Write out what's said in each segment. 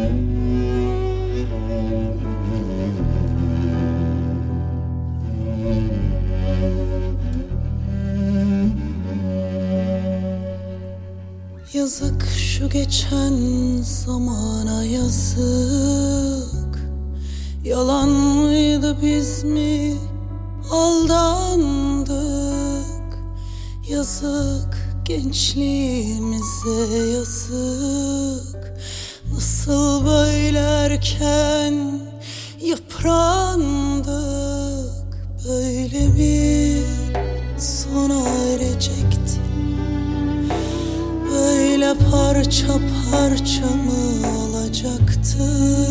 Yazık şu geçen zamana yazık. Yalan mıydı, biz mi aldandık? Yazık gençliğimize yazık. Nasıl böyle erken yıprandık? Böyle bir sona erecekti. Böyle parça parça mı olacaktı?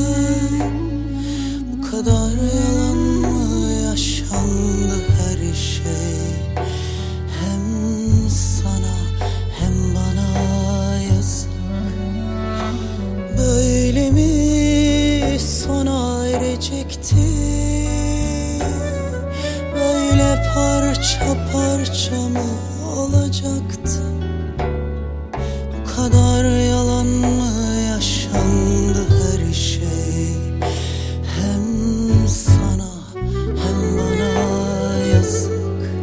Bu kadar yalan mı yaşandı her şey? Hem sana hem bana yazık. Böyle mi sona erecekti? Böyle parça parça mı olacaktı? Bu kadar yalan mı yaşandı her şey? Hem sana hem bana yazık.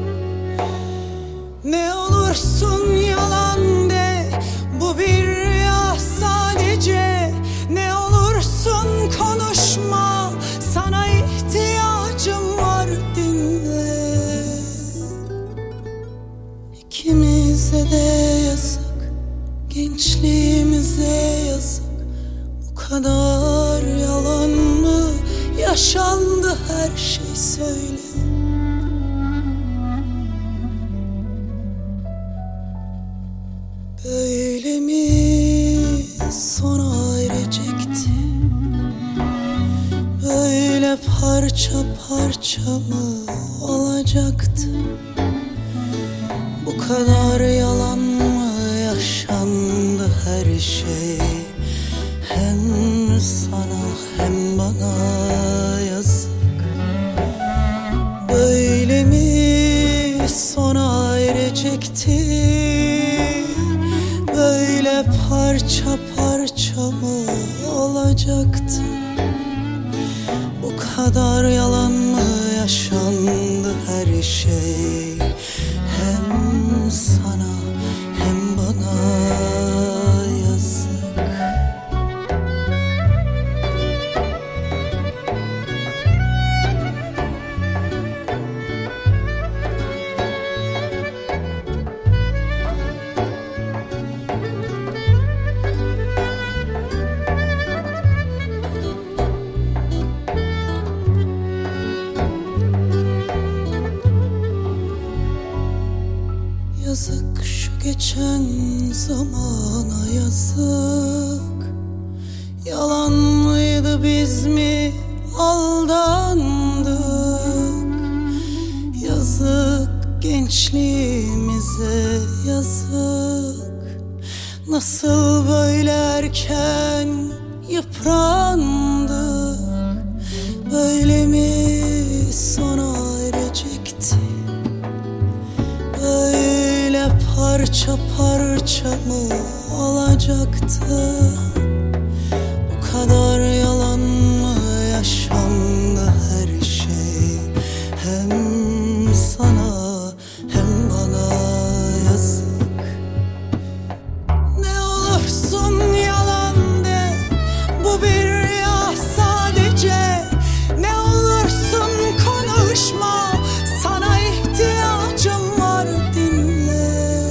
Ne olursun yalan de, bu bir rüya sadece. Ne olursun konuşma, sana ihtiyacım var, dinle. İkimize de yazık, gençliğimize yazık. Bu kadar yalan mı yaşandı her şey, söyle. Böyle mi sona erecekti? Böyle parça parça mı olacaktı? Bu kadar yalan mı yaşandı her şey? Hem sana hem bana yazık. Böyle mi sona erecekti? Böyle parça parça mı olacaktı? Bu kadar yalan mı yaşandı her şey? Hem sana hem bana yazık. Yazık şu geçen zamana yazık. Yalan mıydı, biz mi aldandık? Yazık gençliğimize yazık. Nasıl böyle erken yıprandık? Böyle mi sona erecekti? Böyle parça parça mı olacaktı? Bu kadar yalan mı yaşandı her şey? Hem sana hem bana yazık. Ne olursun yalan de, bu bir rüya sadece. Ne olursun konuşma, sana ihtiyacım var, dinle.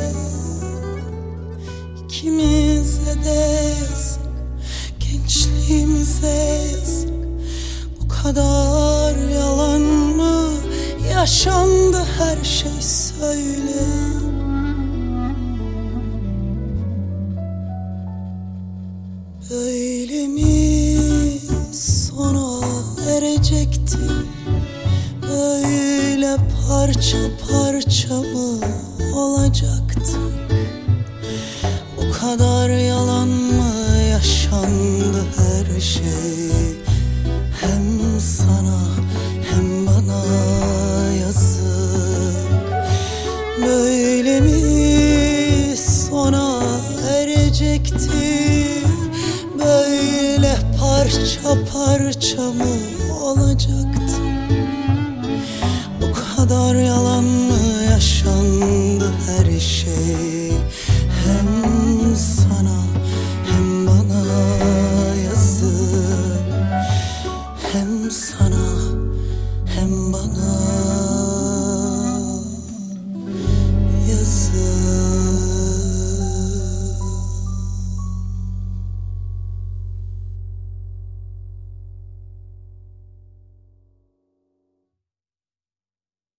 İkimize de yazık, gençliğimize yazık. Bu kadar yalan mı yaşandı her şey, söyle. Böyle mi sona erecekti? Böyle parça parça mı olacaktı? Bu kadar yalan mı yaşandı her şey? Hem sana hem bana yazık. Böyle mi sona erecekti? Böyle parça parça mı olacaktı?